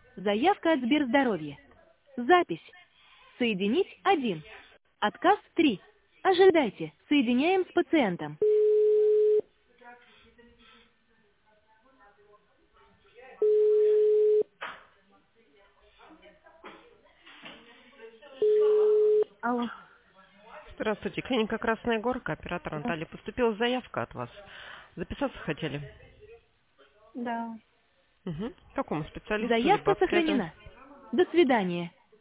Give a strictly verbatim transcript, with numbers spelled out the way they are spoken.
Заявка от Сберздоровья. Запись. Соединить один. Отказ три. Ожидайте. Соединяем с пациентом. Алло. Здравствуйте, клиника Красная Горка, оператор Да. Наталья. Поступила заявка от вас. Записаться хотели? Да. Угу. К какому специалисту, либо Заявка обследовать? сохранена. До свидания.